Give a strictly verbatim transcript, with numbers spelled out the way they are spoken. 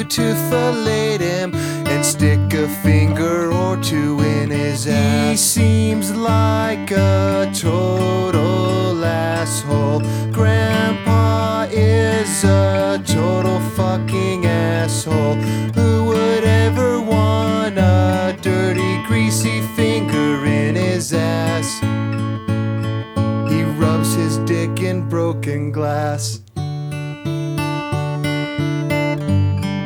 you to fillet him and stick a finger or two in his ass. He seems like a total asshole. Grandpa is a total fucking asshole. Who would ever want a dirty, greasy finger in his ass? He rubs his dick in broken glass.